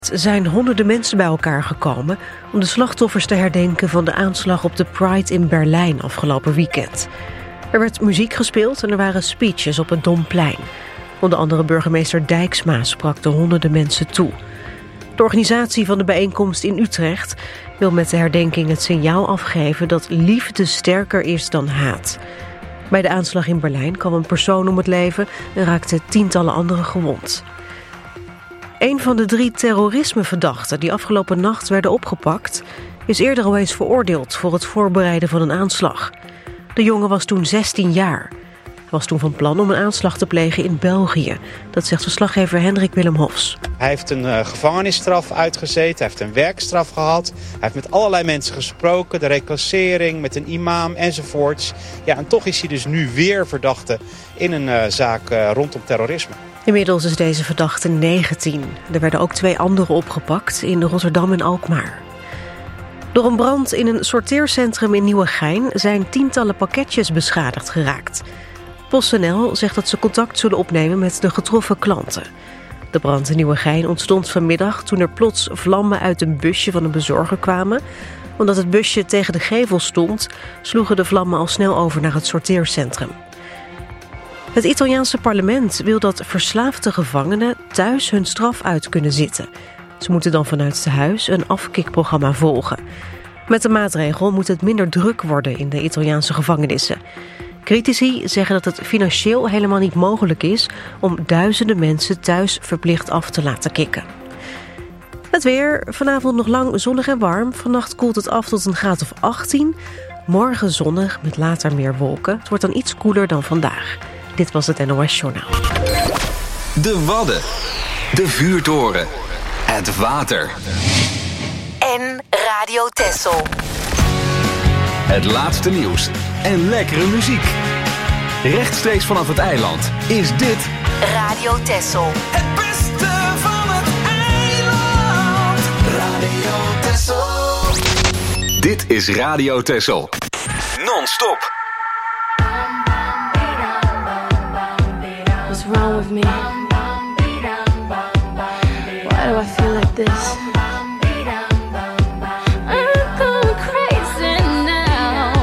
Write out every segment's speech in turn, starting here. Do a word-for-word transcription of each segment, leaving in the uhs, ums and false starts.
Er zijn honderden mensen bij elkaar gekomen om de slachtoffers te herdenken van de aanslag op de Pride in Berlijn afgelopen weekend. Er werd muziek gespeeld en er waren speeches op het Domplein. Onder andere burgemeester Dijksma sprak de honderden mensen toe. De organisatie van de bijeenkomst in Utrecht wil met de herdenking het signaal afgeven dat liefde sterker is dan haat. Bij de aanslag in Berlijn kwam een persoon om het leven en raakten tientallen anderen gewond. Een van de drie terrorismeverdachten die afgelopen nacht werden opgepakt is eerder al eens veroordeeld voor het voorbereiden van een aanslag. De jongen was toen zestien jaar. Hij was toen van plan om een aanslag te plegen in België. Dat zegt verslaggever Hendrik Willem Hofs. Hij heeft een uh, gevangenisstraf uitgezeten, hij heeft een werkstraf gehad. Hij heeft met allerlei mensen gesproken, de reclassering, met een imam enzovoorts. Ja, en toch is hij dus nu weer verdachte in een uh, zaak uh, rondom terrorisme. Inmiddels is deze verdachte negentien. Er werden ook twee anderen opgepakt in Rotterdam en Alkmaar. Door een brand in een sorteercentrum in Nieuwegein zijn tientallen pakketjes beschadigd geraakt. PostNL zegt dat ze contact zullen opnemen met de getroffen klanten. De brand in Nieuwegein ontstond vanmiddag toen er plots vlammen uit een busje van een bezorger kwamen. Omdat het busje tegen de gevel stond, sloegen de vlammen al snel over naar het sorteercentrum. Het Italiaanse parlement wil dat verslaafde gevangenen thuis hun straf uit kunnen zitten. Ze moeten dan vanuit huis een afkikprogramma volgen. Met de maatregel moet het minder druk worden in de Italiaanse gevangenissen. Critici zeggen dat het financieel helemaal niet mogelijk is om duizenden mensen thuis verplicht af te laten kicken. Het weer, vanavond nog lang zonnig en warm. Vannacht koelt het af tot een graad of achttien. Morgen zonnig met later meer wolken. Het wordt dan iets koeler dan vandaag. Dit was het N O S Journaal. De Wadden, de vuurtoren, het water en Radio Texel. Het laatste nieuws en lekkere muziek. Rechtstreeks vanaf het eiland is dit Radio Texel. Het beste van het eiland. Radio Texel. Dit is Radio Texel. Non-stop. What's wrong with me? Why do I feel like this? I'm going crazy now.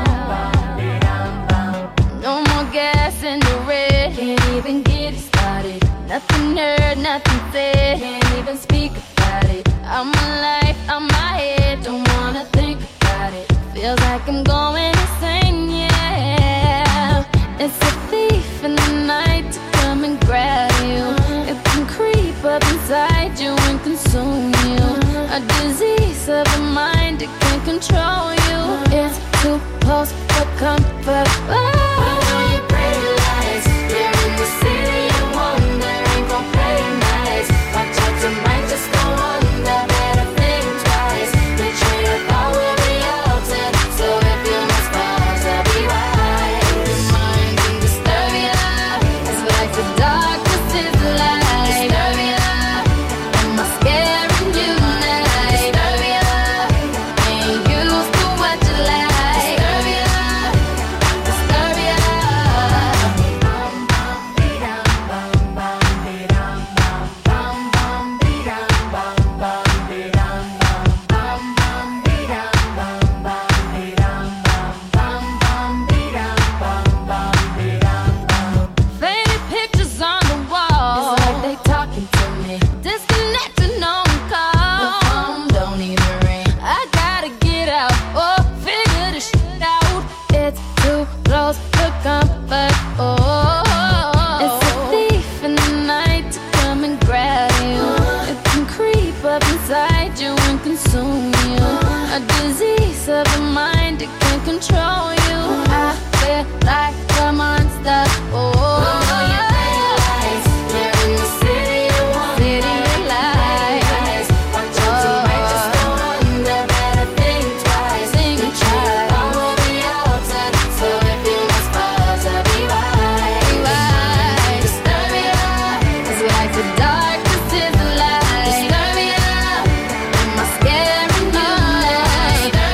No more gas in the red. Can't even get it started. Nothing heard, nothing said. Can't even speak about it. I'm alive, I'm my head. Don't wanna think about it. Feels like I'm going insane, yeah. It's a thief in the night to come and grab you. It can creep up inside you and consume you. A disease of the mind, it can control you. It's too close for comfort. Disturbia, and my scary moonlight.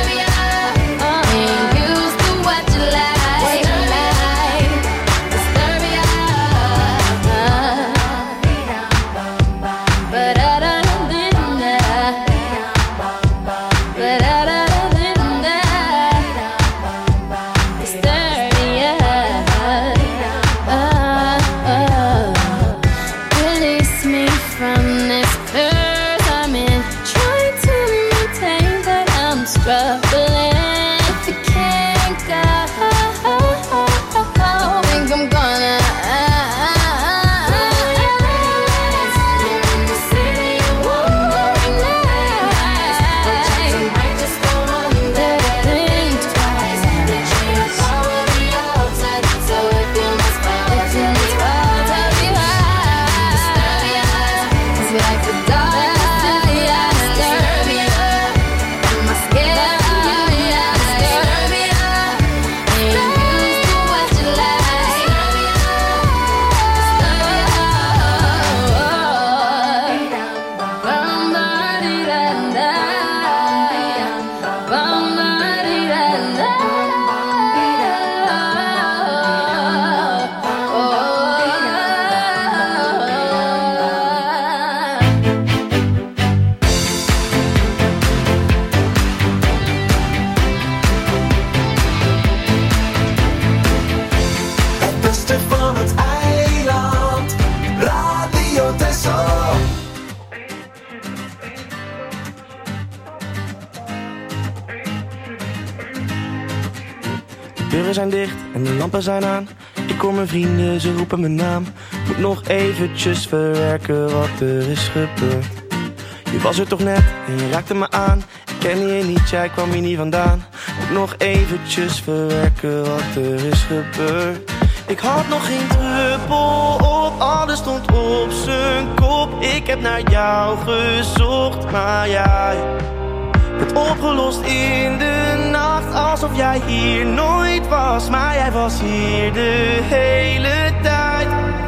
deuren zijn dicht en de lampen zijn aan. Ik hoor mijn vrienden, ze roepen mijn naam. Moet nog eventjes verwerken wat er is gebeurd. Je was er toch net en je raakte me aan. Ik kende je niet, jij kwam hier niet vandaan. Moet nog eventjes verwerken wat er is gebeurd. Ik had nog geen druppel op, alles stond op zijn kop. Ik heb naar jou gezocht, maar jij werd opgelost in de nacht. Alsof jij hier nooit was, maar jij was hier de hele tijd.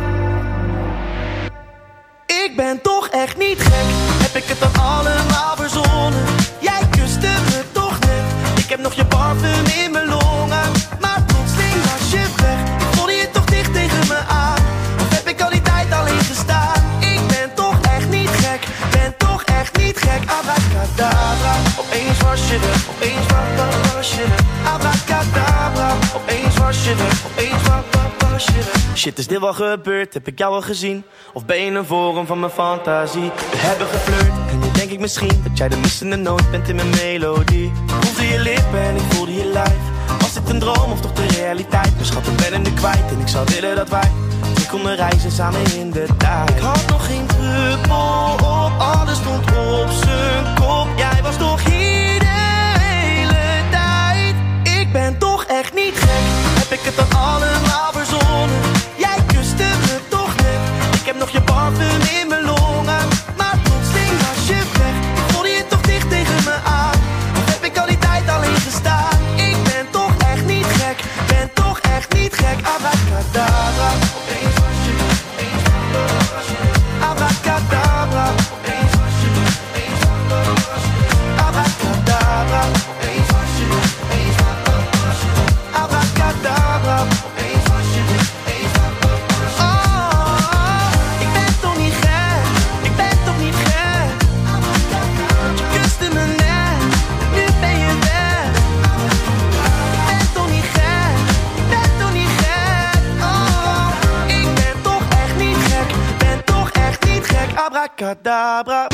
Ik ben toch echt niet gek, heb ik het dan allemaal verzonnen? Jij kuste me toch net, ik heb nog je parfum in mijn longen. Maar plotseling was je weg, ik voelde je toch dicht tegen me aan. Of heb ik al die tijd alleen gestaan? Ik ben toch echt niet gek, ben toch echt niet gek. Abracadabra, opeens was je er, opeens was je er. Abracadabra, opeens was je er, opeens was je er. Shit, is dit wel gebeurd? Heb ik jou al gezien? Of ben je een vorm van mijn fantasie? We hebben geflirt en nu denk ik misschien dat jij de missende noot bent in mijn melodie. Ik proefde je lippen en ik voelde je lijf. Was dit een droom of toch de realiteit? Mijn schat, ik ben er nu kwijt en ik zou willen dat wij we konden reizen samen in de tijd. Ik had nog geen druppel op, alles stond op zijn kop. Jij was toch hier de hele tijd. Ik ben toch echt niet gek, heb ik het dan allemaal verzonnen? Jij kuste me toch net, ik heb nog je parfum in mijn longen. Maar plotseling was je weg, ik voelde je toch dicht tegen me aan. Of heb ik al die tijd alleen gestaan? Ik ben toch echt niet gek, ben toch echt niet gek. Abracadabra, opeens was je er, opeens was je er. Abracadabra, opeens was je er, opeens was je er. Abracadabra, opeens was je er, opeens was je er. Abracadabra, opeens was je er, opeens was je er. Oh, ik ben toch niet gek, ik ben toch niet gek. Je kuste me net, nu ben je weg. Ik ben toch niet gek, ik ben toch niet gek. Oh, ik ben toch echt niet gek, ben toch echt niet gek. Abracadabra.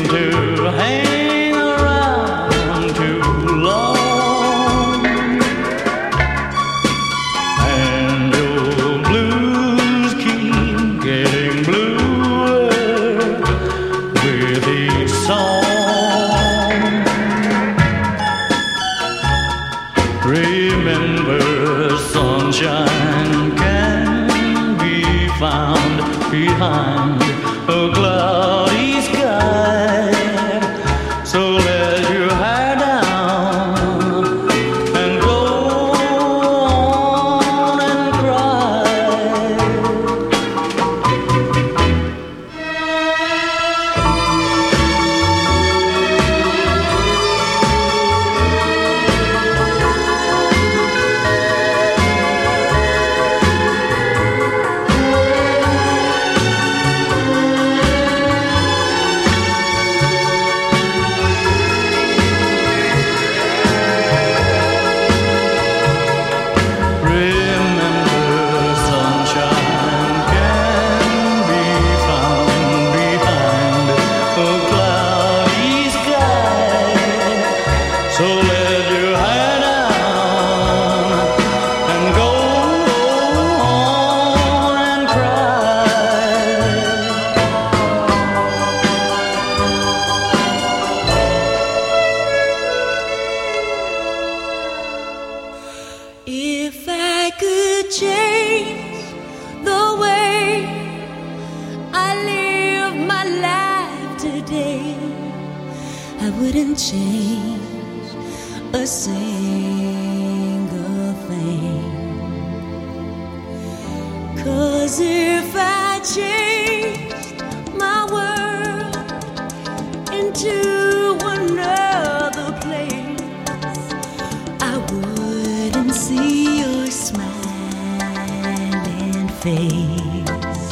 to hang around too long, and your blues keep getting bluer with each song. Remember, sunshine can be found behind a cloudy sky. So let your hair down and go on and cry. Remember, sunshine can be found behind a cloudy sky. So let your hair down and go on and cry. If I could change the way I live my life today, I wouldn't change a single thing. 'Cause if I changed my world into another place, I wouldn't see your smiling face.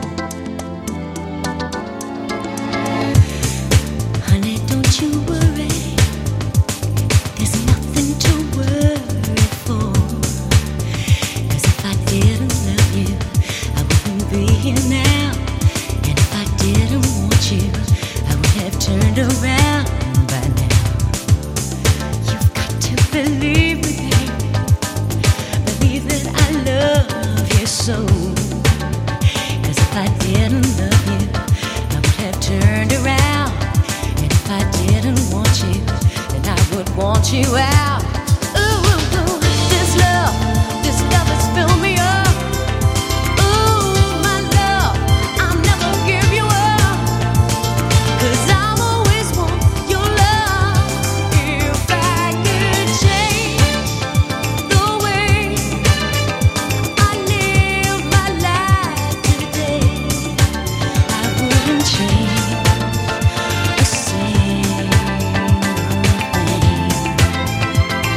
Honey, don't you worry, there's nothing to worry for. 'Cause if I didn't love you, I wouldn't be here now. And if I didn't want you, I would have turned around by now. You've got to believe me, babe. Believe that I love you so. 'Cause if I didn't love you, I would have turned around. And if I didn't want you, then I would want you out. Ooh, ooh, ooh, this love, this love has filled me up. Ooh, my love, I'll never give you up. 'Cause I'll always want your love. If I could change the way I live my life today, I wouldn't change a single thing.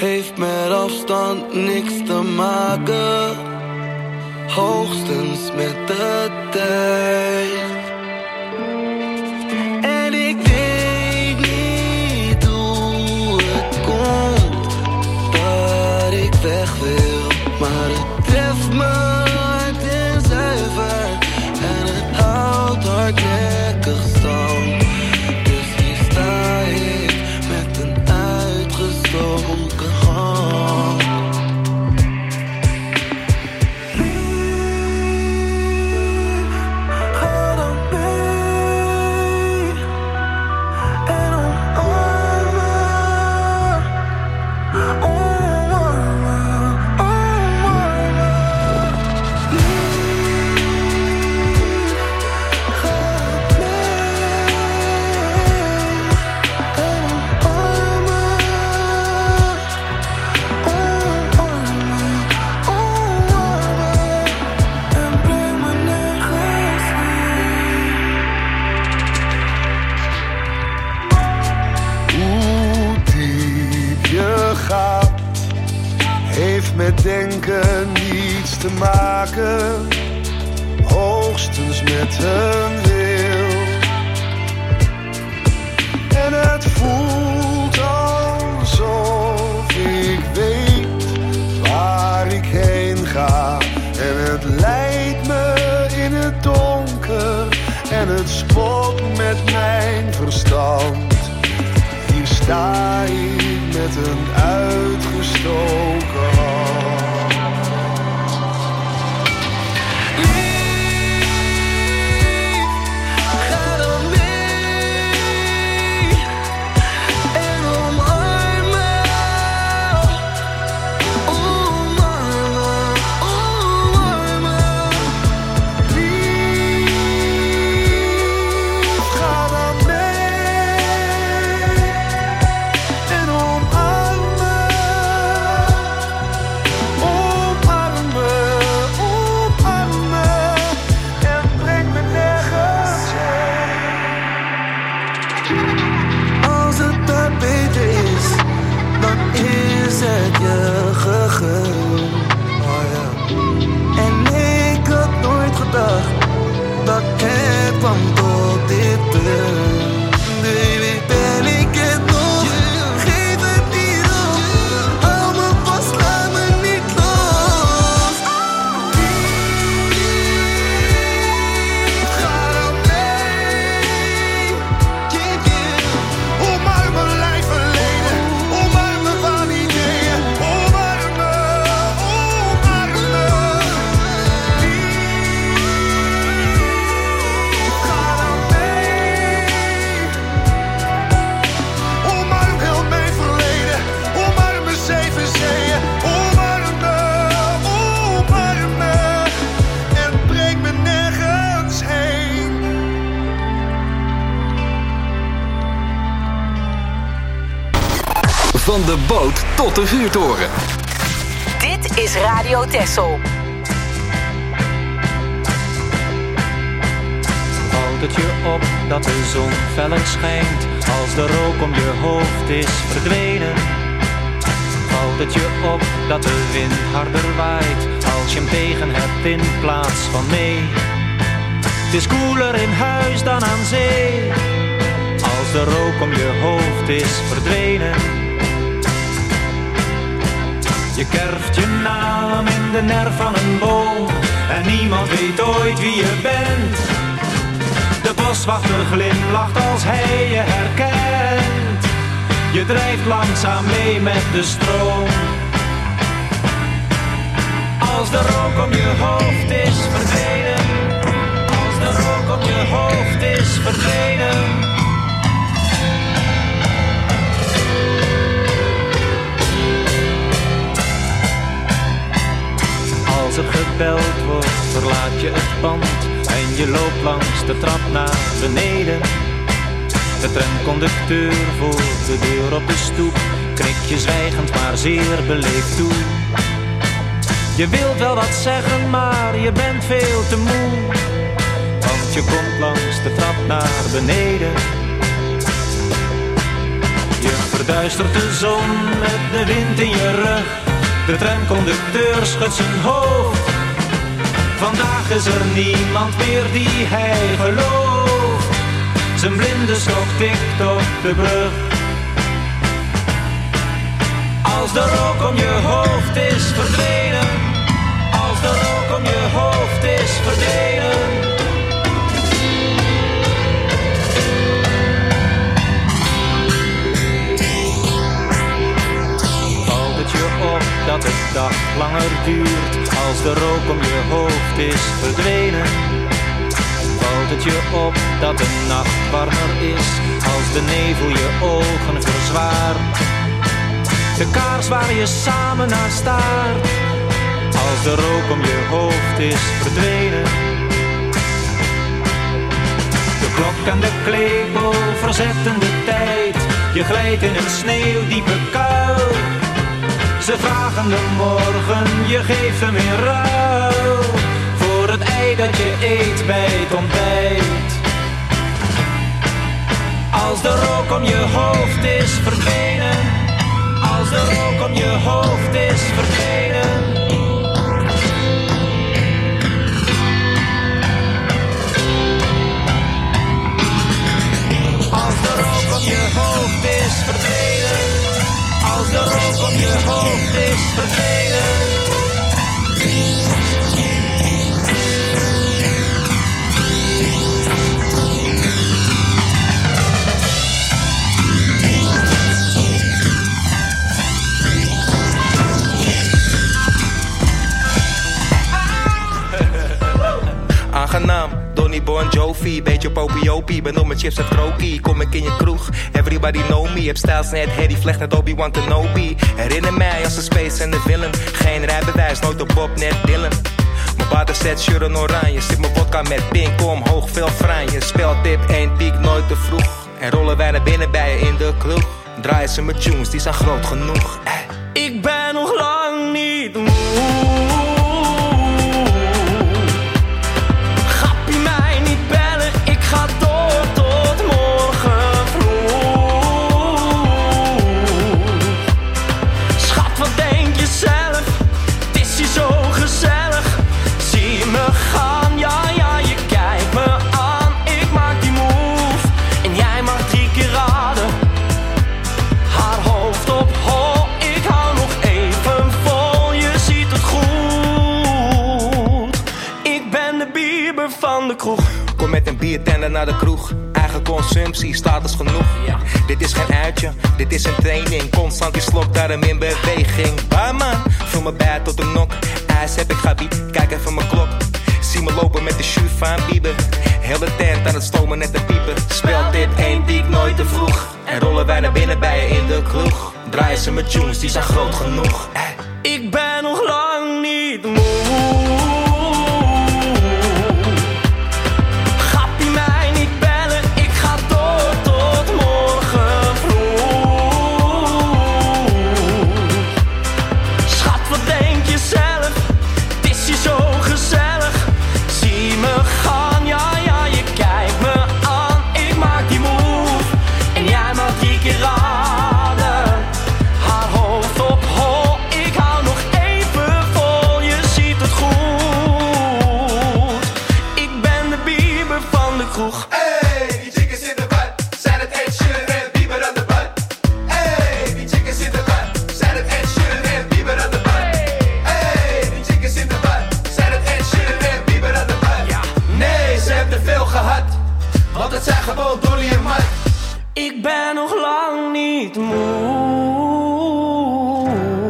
heeft met afstand niks te maken, hoogstens met de tijd. En ik weet niet hoe het komt dat ik weg wil, maar het treft me hard en zuiver en het houdt hardnekkig stand. Dus hier sta ik met een uitgestoken hand. Ga dan mee en omarm me, omarm me, omarm me. Ga mee en omarm me, omarm me, omarm me. En breng me nergens heen. Hoe diep je gaat, heeft met denken niets te maken, hoogstens met een wil. En het voelt alsof ik weet waar ik heen ga. En het leidt me in het donker en het spot met mijn verstand. Hier sta ik met een uitgestoken hand. Ga dan mee en omarm me, omarm me, omarm me. Lief, ga dan mee en omarm me, omarm me, omarm me en breng me nergens heen. Als het daar beter is, dan is het je gegund. Oh ja. En ik had nooit gedacht dat het kwam tot dit punt. Baby, ben ik het nog? Geef het niet op. Hou me vast, laat me niet los. Ga dan mee. Yeah, yeah. Omarm mijn lijf verleden, omarm me van ideeën, omarm me, omarm me. Lief, ga dan mee. Omarm heel mijn verleden, omarm mijn zeven zeeën, omarm me, omarm me. En breng me nergens heen. Van de boot tot de vuurtoren. Dit is Radio Texel. Valt het je op dat de zon feller schijnt als de rook om je hoofd is verdwenen? Valt het je op dat de wind harder waait als je hem tegen hebt in plaats van mee? Het is koeler in huis dan aan zee als de rook om je hoofd is verdwenen. Je kerft je naam in de nerf van een boom en niemand weet ooit wie je bent. De boswachter glimlacht als hij je herkent. Je drijft langzaam mee met de stroom. Als de rook om je hoofd is verdwenen. Als de rook om je hoofd is verdwenen. Als er gebeld wordt, verlaat je het pand en je loopt langs de trap naar beneden. De tramconducteur voor de deur op de stoep knikt je zwijgend maar zeer beleefd toe. Je wilt wel wat zeggen, maar je bent veel te moe, want je komt langs de trap naar beneden. Je Verduistert de zon met de wind in je rug. De tramconducteur schudt zijn hoofd. Vandaag is er niemand meer die hij gelooft. Zijn blinde stok tikt op de brug. Als de rook om je hoofd is verdwenen. Als de rook om je hoofd is verdwenen. Valt het je op dat de dag langer duurt. Als de rook om je hoofd is verdwenen. Valt het je op dat de nacht warmer is. Als de nevel je ogen verzwaart. De kaars waar je samen naar staart. Als de rook om je hoofd is verdwenen. De klok en de klepel verzetten de tijd. Je glijdt in een sneeuwdiepe kuil. Ze vragen de morgen, je geeft hem in ruil. Voor het ei dat je eet bij het ontbijt. Als de rook om je hoofd is verdwenen. Als de rook om je hoofd is verdwenen. Als de rook om je hoofd is verdwenen. Als de rook om je hoofd is verdwenen. Aangenaam, Donnie Bon Jovi, beetje popiopie, ben op mijn chips en krokie. Kom ik in je kroeg, everybody know me. Heb stijls net Harry Vlecht net Obi-Wan Kenobi. Herinner mij als de space en de villain. Geen rijbewijs, nooit op Bob, net Dylan. Mijn vader zet shirt in oranje, zit mijn vodka met pink omhoog, veel franje. Speltip, één piek, nooit te vroeg. En rollen wij naar binnen bij je in de kroeg. Draaien ze mijn tunes, die zijn groot genoeg. Eh. Ik ben nog lang niet moe. Ga door tot morgen vroeg. Schat, wat denk je zelf? Het is hier zo gezellig. Zie me gaan, ja, ja, je kijkt me aan. Ik maak die move en jij mag drie keer raden. Haar hoofd op hol, ik hou nog even vol. Je ziet het goed. Ik ben de Bieber van de kroeg. Kom met een biertender naar de kroeg. Eigen consumptie, status genoeg. Ja. Dit is geen uitje, dit is een training. Constant die slok, daarom in beweging. Barman, vul me bij tot de nok. IJs heb ik gebied, kijk even mijn klok. Zie me lopen met de shoe van Bieber. Heel de tent aan het stomen net de pieper. Speelt dit één piek nooit te vroeg. En rollen wij naar binnen bij je in de kroeg. Draaien ze met tunes, die zijn groot genoeg. Eh. Ik ben nog lang niet moe. Ik ben nog lang niet moe.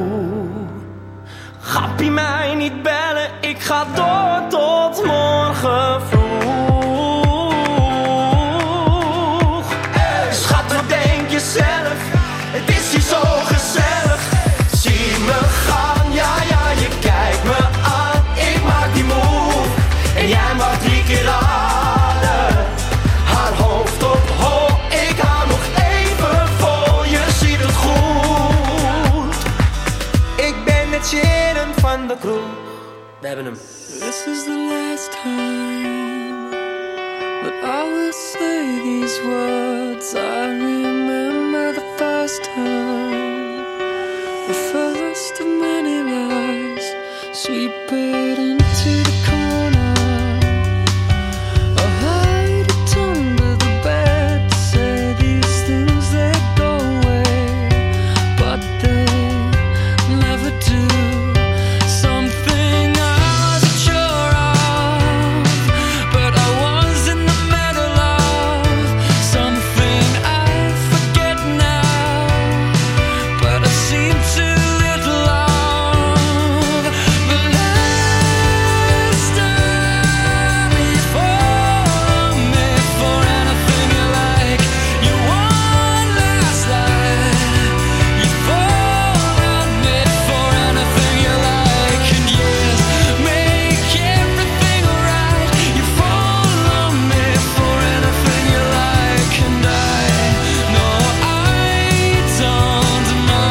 Gappie mij niet bellen, ik ga door tot morgen vroeg. Hey. Schat, wat denk je zelf? Het is hier zo gezellig. Zie me gaan, ja, ja, je kijkt me aan. Ik maak die move en jij mag drie keer raden. Haar hoofd op hol, ik hou nog even vol, je ziet het goed. Ik ben het sheren van de kroeg. We hebben hem. This is the last time that I will say these words. I remember the first this time. The first of many lies, sweep it into the corner. I'll hide it under the bed, say these things they go away, but they never do. Something I wasn't sure of, but I was in the middle of. Something I forget now, but I seem too little of. The last time you fall on me for anything you like, you won last night. You fall on me for anything you like, and yes, make everything right. You fall on me for anything you like, and I know I don't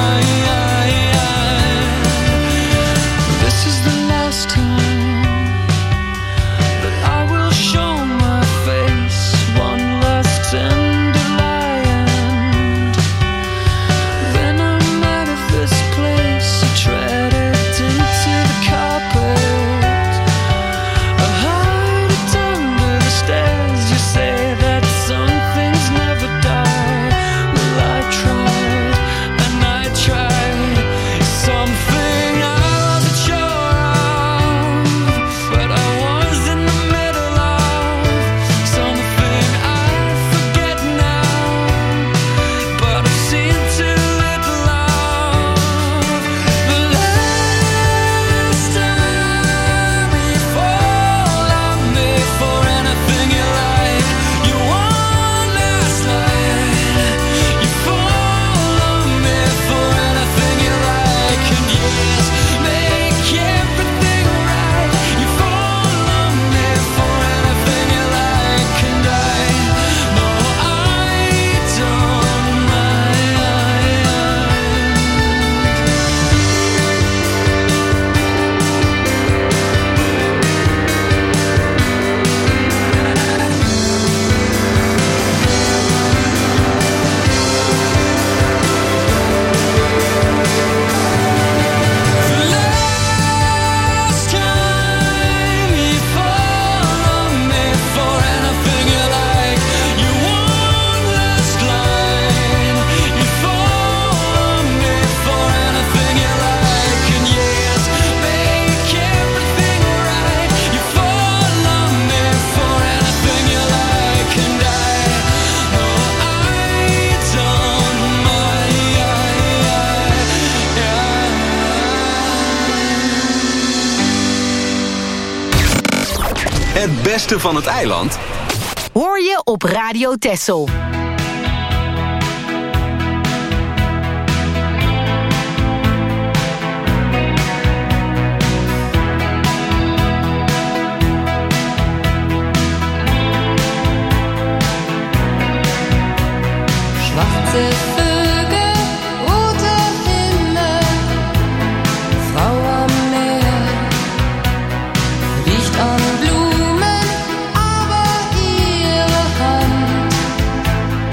mind. This is the last time that I will show my face. One last tender lie, and then I'm out of this place. I tread it into the carpet. I hide it under the stairs. You say that some things never die. Well, I tried and I tried. Something I wasn't sure of, but I was in the middle of. Something I forget now, but I've seen too little of. The last time you fall on me for anything you like, you won last night. You fall on me for anything you like, and yes, make everything right. You fall on me for anything you like, and I know I don't mind. The last time you fall on me for anything you like, you won last line. You fall on me for anything you like, and yes, make everything right. You fall on me for anything you like, and I know I don't mind. Het beste van het eiland Hoor je op Radio Texel. Schwarze Vögel, roter Himmel, Frau am Meer, riecht an Blumen, aber ihre Hand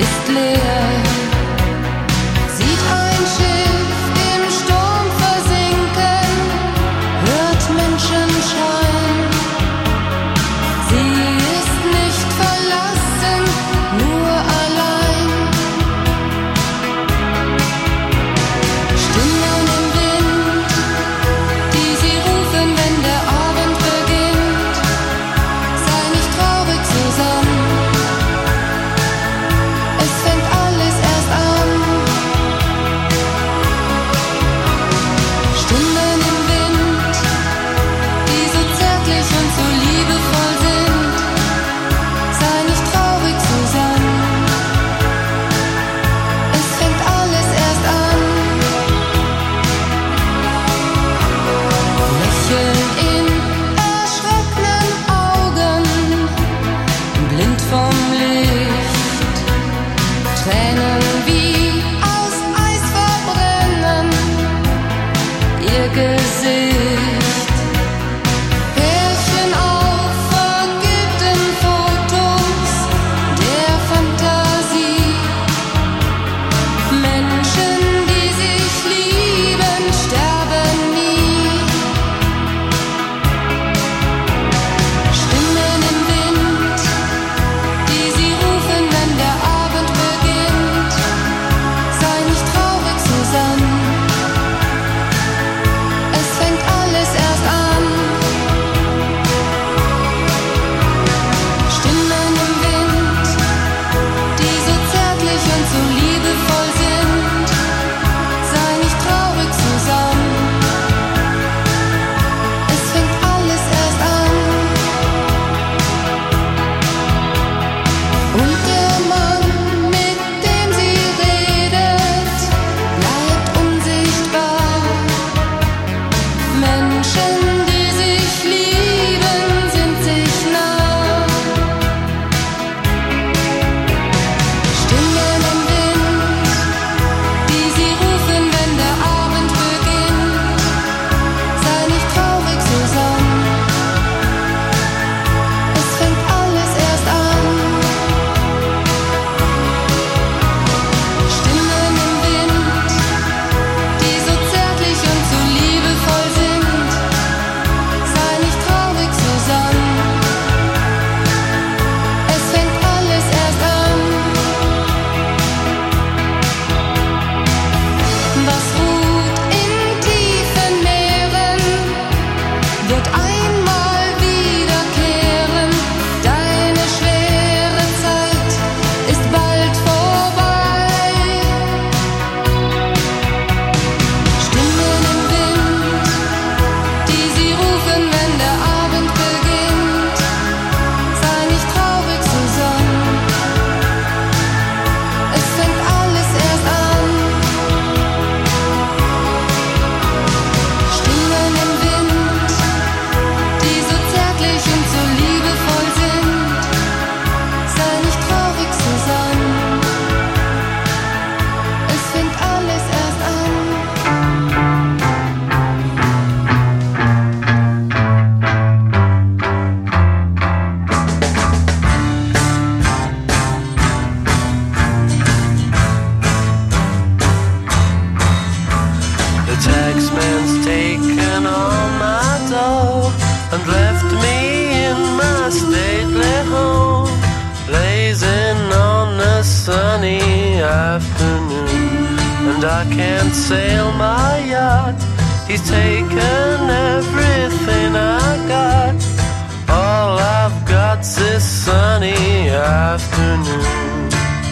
and I can't sail my yacht. He's taken everything I got. All I've got's this sunny afternoon.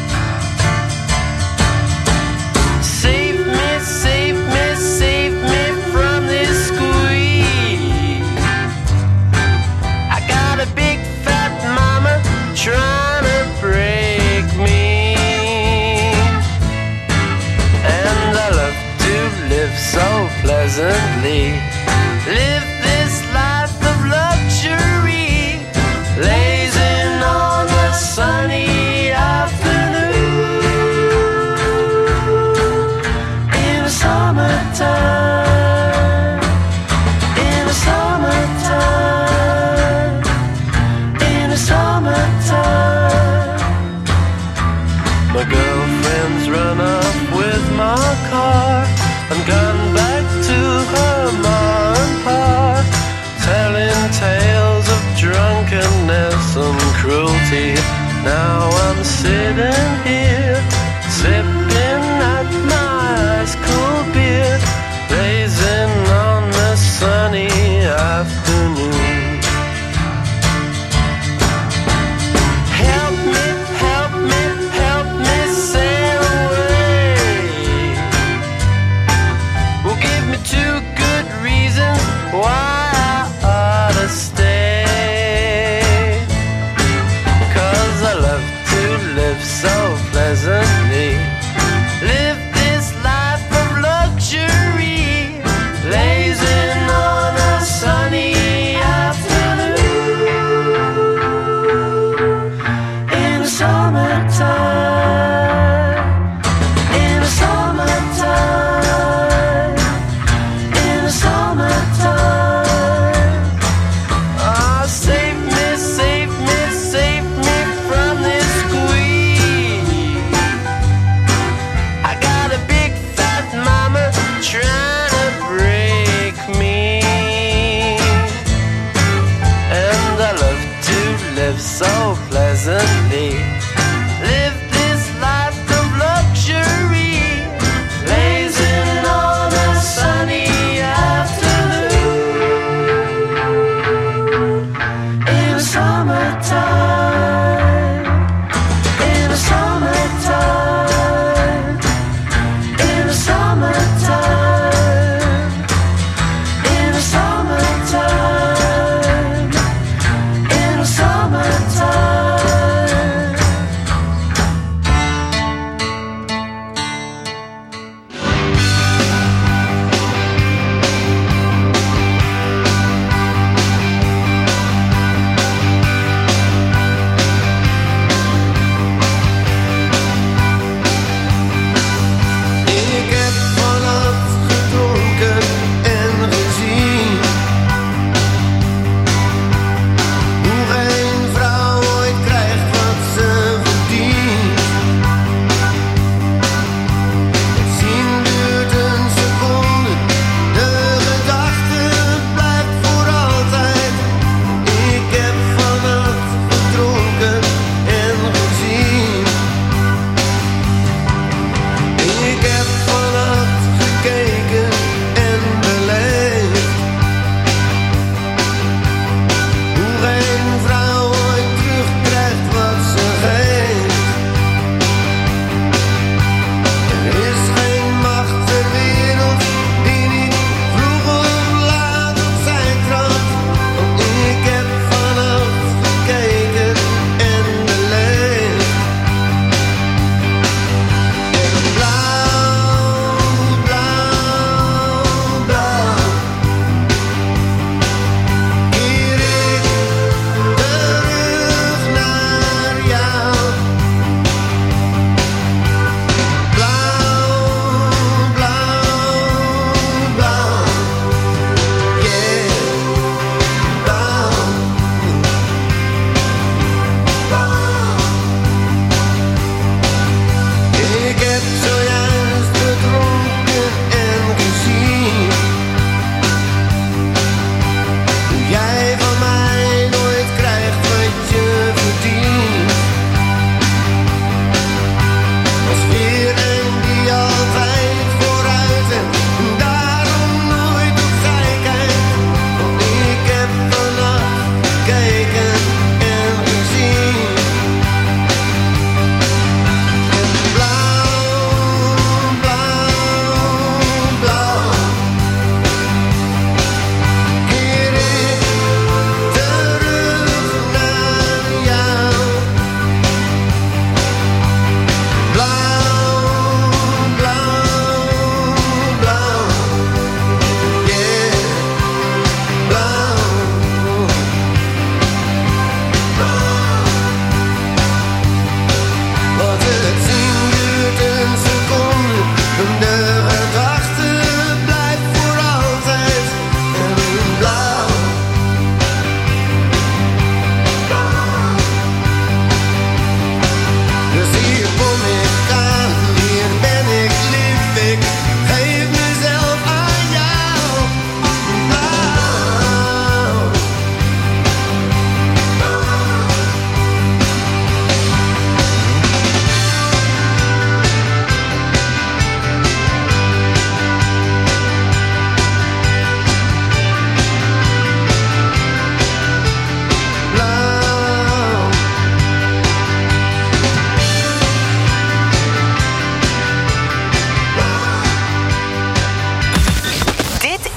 Save me, save me, save me from this squeeze. I got a big fat mama trying to break me, and I love to live so pleasantly. Live this life of luxury, lazing on the sunny afternoon in the summertime, in the summertime, in the summertime. My girlfriend's run off with my car and gone back to her ma and pa, telling tales of drunkenness and cruelty. Now I'm sitting here, sipping at my ice cold beer, blazing on the sunny afternoon. Help me, help me, help me sail away. Well, give me two good reasons why I ought to stay. 'Cause I love to live so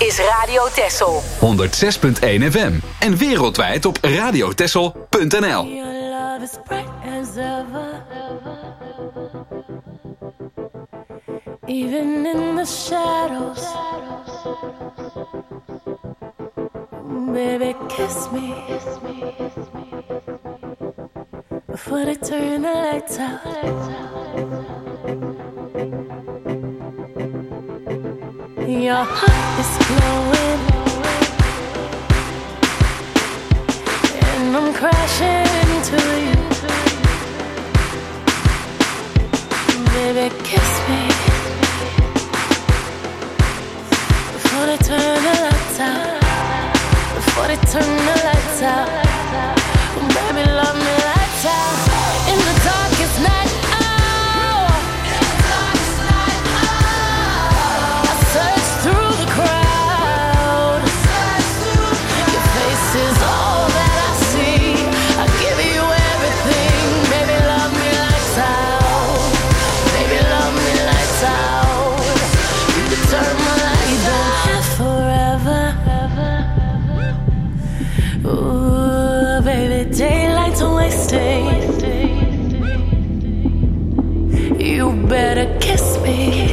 is Radio Texel. honderdzes punt één F M. En wereldwijd op radiotexel punt n l. Your love is bright as ever. Even in the shadows. Baby, kiss me before they turn the lights out. Your heart is glowing, and I'm crashing into you. Baby, kiss me before they turn the lights out. Before they turn the lights out. Baby, love me lights out. In the darkest night, oh. In the darkest night, oh. I search through the crowd. Search through the crowd. Your face is all that I see. I give you everything. Baby, love me lights out. Baby, love me lights out. You can turn my lights out. You don't have forever. Ooh, baby, daylight's wasting. You better kiss me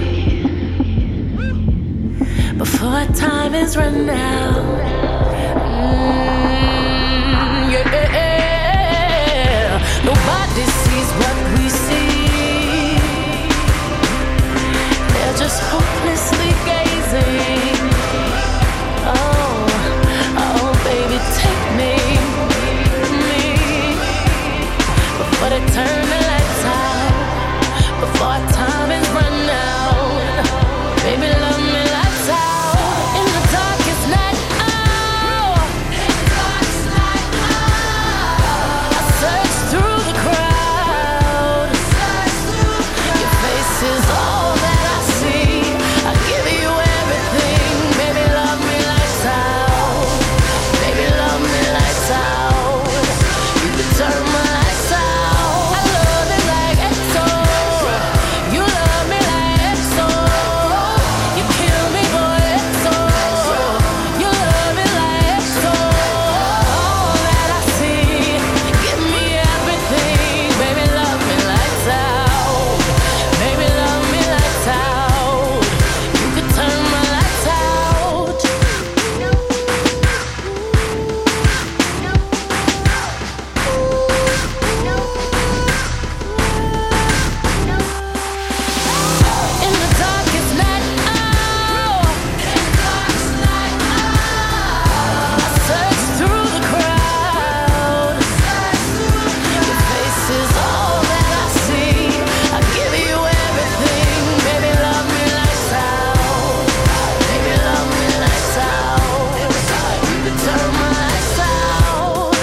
before time is run out. Mm, yeah, nobody sees what we see. They're just hopelessly gazing. Oh, oh, baby, take me, me, before they turn the lights out, before time is run out. Baby, love me lights out. In the darkest night, oh. In the darkest night, oh. I search through the crowd. Search through the crowd. Your face is all that I see. I give you everything. Baby, love me lights out. Baby, love me lights out. You can turn my lights out. I love it like X O. You love me like X O. You kill me, boy, X O. You love me like X O. All that I see. Give me everything. Baby, love me lights out. Baby, love me lights out. You can turn my lights out. In the darkest night, oh. In the darkest night, oh. I search through the crowd. Search through the crowd. Your face is all that I see. I give you everything. Baby, love me lights out. Baby, love me lights out. You can turn my lights out.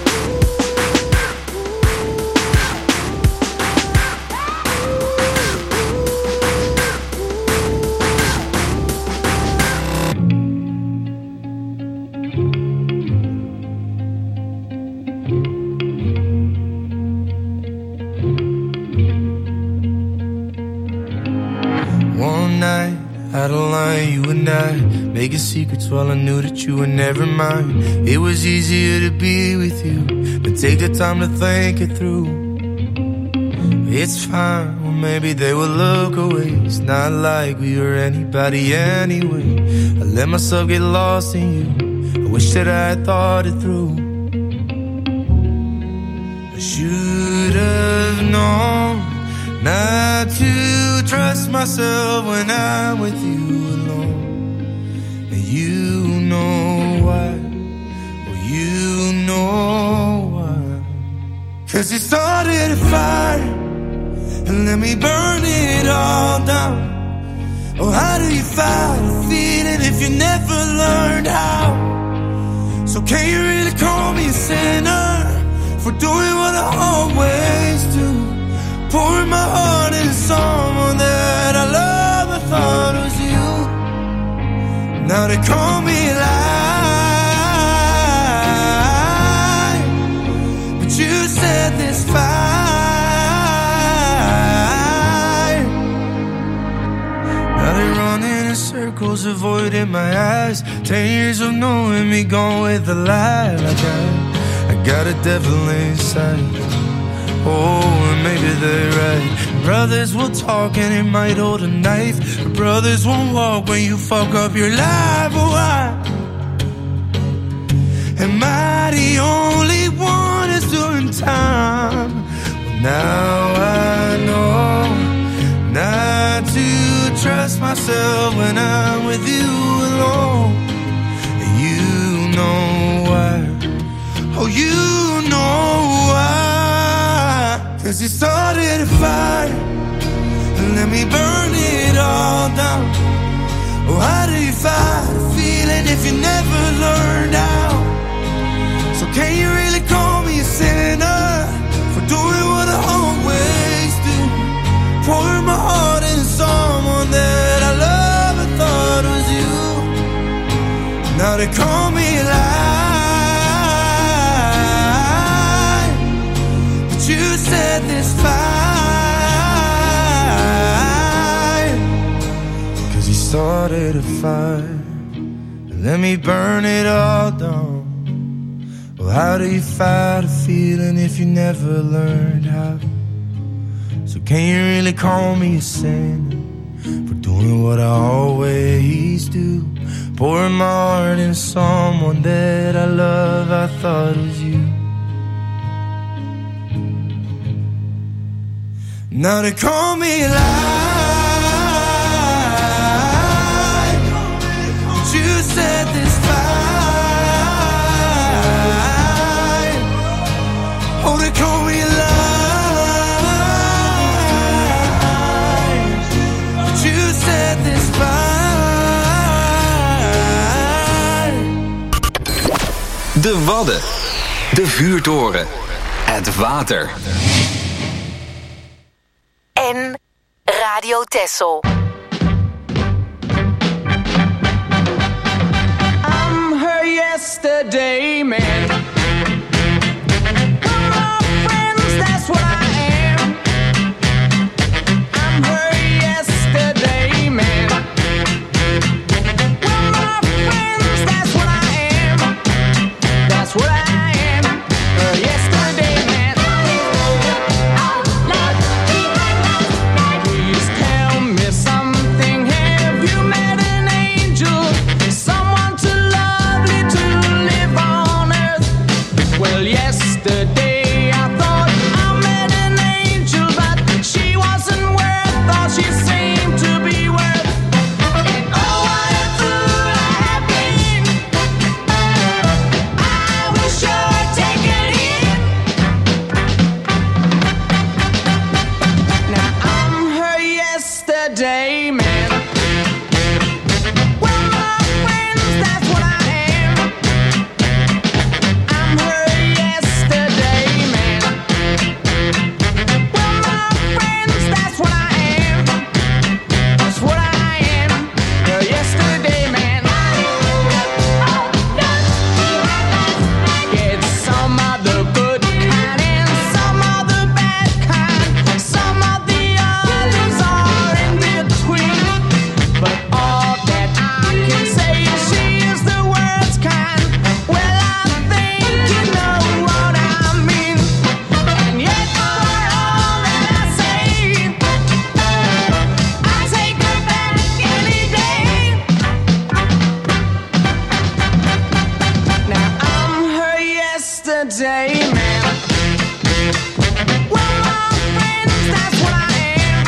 One night, out of line, you and I making secrets while I knew that you were never mine. It was easier to be with you, but take the time to think it through. It's fine, well maybe they will look away. It's not like we were anybody anyway. I let myself get lost in you. I wish that I had thought it through. I should have known not to trust myself when I'm with you alone. And you know why, well you know why. Cause you started a fire and let me burn it all down. Oh, how do you fight a feeling if you never learned how? So can you really call me a sinner for doing what I always do? Pouring my heart into someone that I love, I thought was you. Now they call me a lie, but you said this fine. Now they running in circles there's a void in my eyes. Ten years of knowing me gone with a lie. Like I, I got a devil inside. Oh, and maybe they're right. Brothers will talk and it might hold a knife, but brothers won't walk when you fuck up your life. Oh, why am I the only one that's doing time? Well, now I know not to trust myself when I'm with you alone. You know why. Oh, you know why. Cause you started a fire and let me burn it all down. Oh, how do you fight a feeling if you never learned how? So can you really call me a sinner for doing what I always do? Pouring my heart into someone that I love and thought was you. Now they call me a lie, but you said this fine. Cause you started a fire and let me burn it all down. Well, how do you fight a feeling if you never learned how? So can you really call me a sinner for doing what I always do? Pouring my heart into someone that I love, I thought was you. Now they call me a lie, but you said this fine. Oh, they call me a lie, but you said this fine. De Wadden, de vuurtoren, het water. En Radio Texel. I'm her yesterday man. We're my friends, that's what I am. I'm her yesterday man. We're my friends, that's what I am. That's what I am. Her yesterday man. Please tell me something. Have you met an angel? Someone too lovely to live on earth? Well, yesterday I thought I met an angel, but she wasn't worth all she seemed to be worth. And oh, what a fool I have been. I will sure take it in. Now I'm her yesterday man. We're my friends, that's what I am. I'm her yesterday man. We're my friends, that's what I am. That's what I am. Her yesterday man. Get some of the good kind and some of the bad kind. Some of the others are in between. But all that I can say is she is the worst kind. Well, I think you know what I mean. And yet for all that I say, I take her back any day. Now I'm her yesterday man. We're my friends, that's what I am.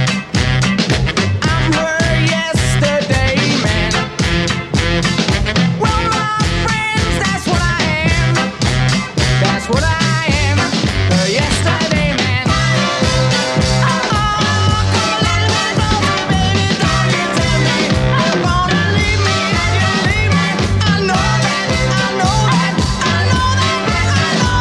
I'm her yesterday man. We're my friends, that's what I am. That's what I am. Her yesterday man. Oh, come a little bit closer, baby. Don't you tell me you're gonna leave me and you leave me. I know that, I know that, I know that, I know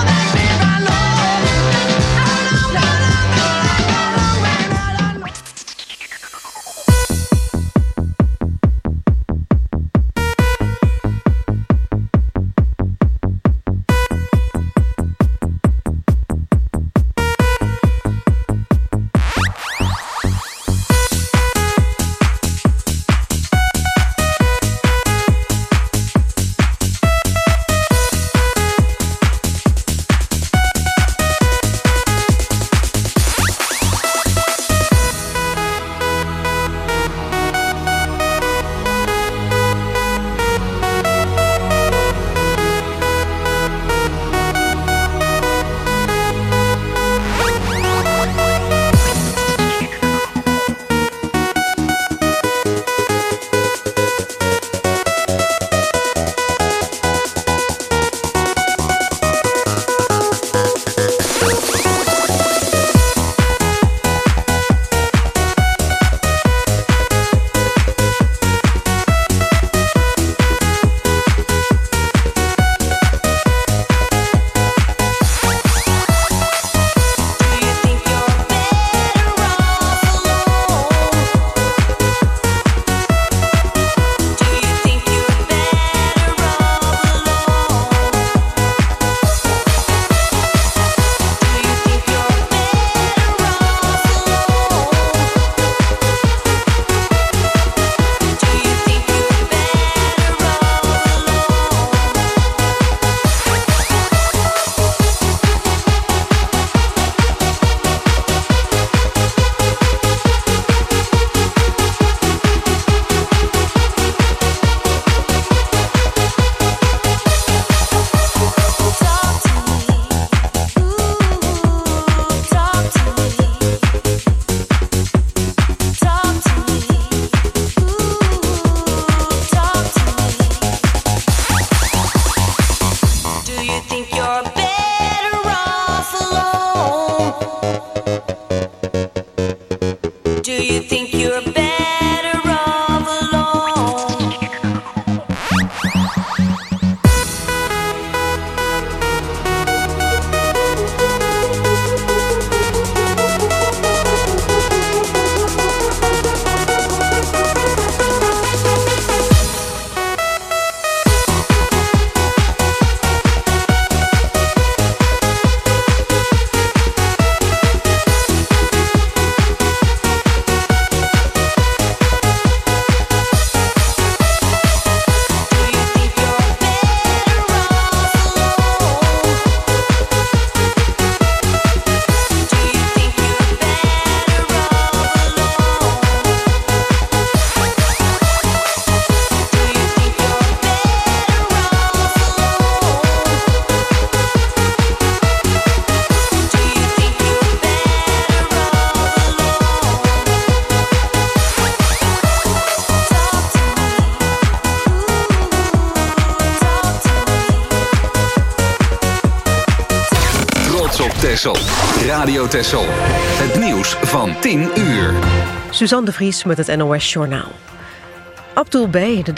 Texel. Radio Texel. Het nieuws van tien uur. Suzanne de Vries met het N O S Journaal. Abdul B., de